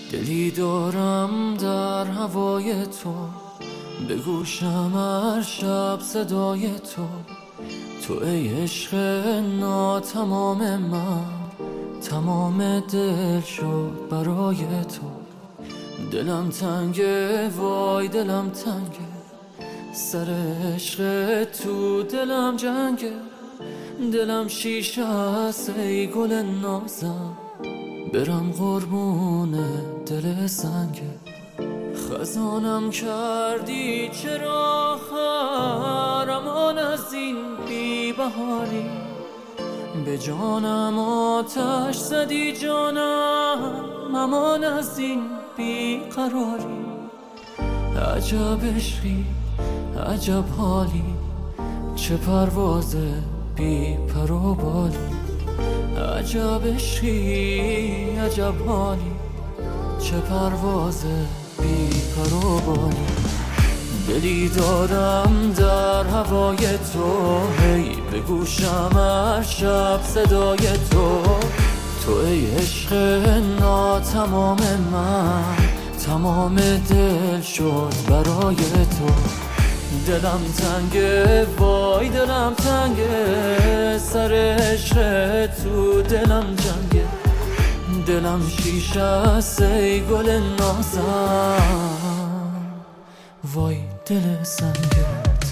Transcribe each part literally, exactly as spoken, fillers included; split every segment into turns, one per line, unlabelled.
دلی دارم در هوای تو، به گوشم هر شب صدای تو. تو ای عشق ناتمام من، تمام دل شد برای تو. دلم تنگه وای دلم تنگه، سر عشق تو دلم جنگه. دلم شیشه است ای گل نازم، برم قربون دل سنگه. خزانم کردی چرا خرمان از این بی بهاری، به جانم آتش زدی جانم امان از این بی قراری. عجب عشقی عجب حالی، چه پرواز بی پر و بالی. عجب عشقی عجب حالی، چه پرواز بی پر و بالی. دلی دارم در هوای تو، هی به گوشم هر شب صدای تو. تو ای عشق ناتمام من، تمام دل شد برای تو. دلم تنگه وای دلم تنگه، سر عشق تو دلم جنگه. دلم شیشه است ای گل نازم، وای دل سنگه.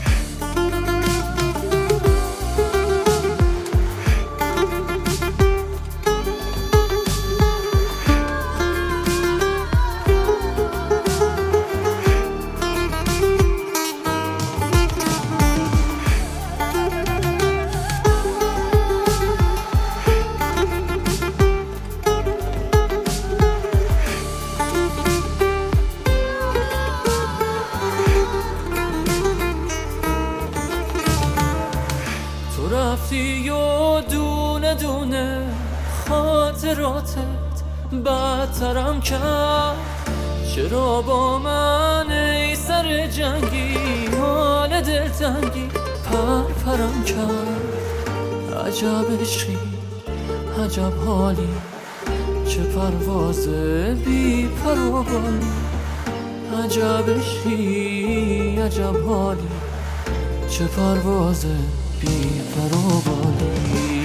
رفتی و دونه دونه خاطراتت بدترم کرد. چرا با من ای سر جنگی حال دلتنگی پر پرم کرد. عجب عشقی عجب حالی، چه پرواز بی پر و بالی. عجب عشقی عجب حالی، چه پرواز بی پر و بالی.